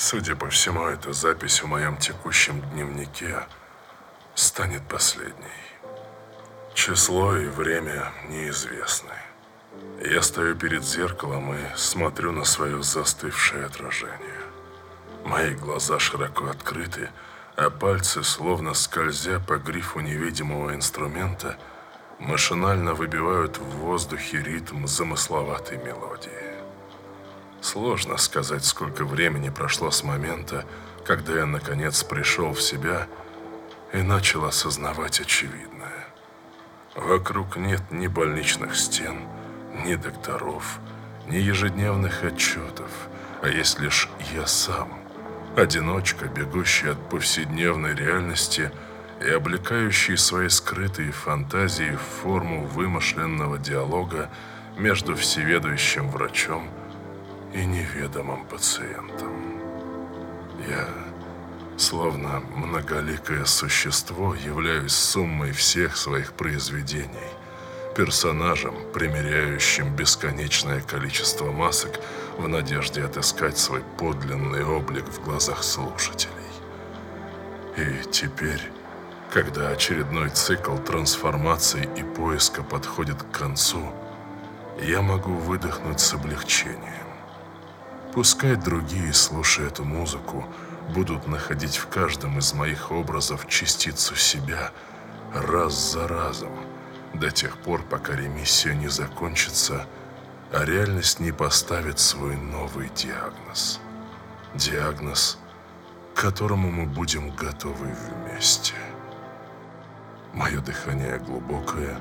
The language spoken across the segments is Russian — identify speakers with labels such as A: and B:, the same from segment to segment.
A: Судя по всему, эта запись в моем текущем дневнике станет последней. Число и время неизвестны. Я стою перед зеркалом и смотрю на свое застывшее отражение. Мои глаза широко открыты, а пальцы, словно скользя по грифу невидимого инструмента, машинально выбивают в воздухе ритм замысловатой мелодии. Сложно сказать, сколько времени прошло с момента, когда я наконец пришел в себя и начал осознавать очевидное. Вокруг нет ни больничных стен, ни докторов, ни ежедневных отчетов, а есть лишь я сам, одиночка, бегущий от повседневной реальности и облекающий свои скрытые фантазии в форму вымышленного диалога между всеведущим врачом и неведомым пациентом. Я, словно многоликое существо, являюсь суммой всех своих произведений, персонажем, примеряющим бесконечное количество масок в надежде отыскать свой подлинный облик в глазах слушателей. И теперь, когда очередной цикл трансформации и поиска подходит к концу, я могу выдохнуть с облегчением. Пускай другие, слушая эту музыку, будут находить в каждом из моих образов частицу себя раз за разом, до тех пор, пока ремиссия не закончится, а реальность не поставит свой новый диагноз. Диагноз, к которому мы будем готовы вместе. Мое дыхание глубокое,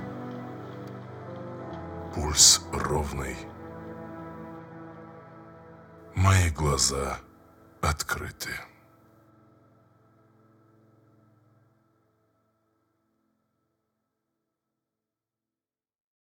A: пульс ровный, мои глаза открыты.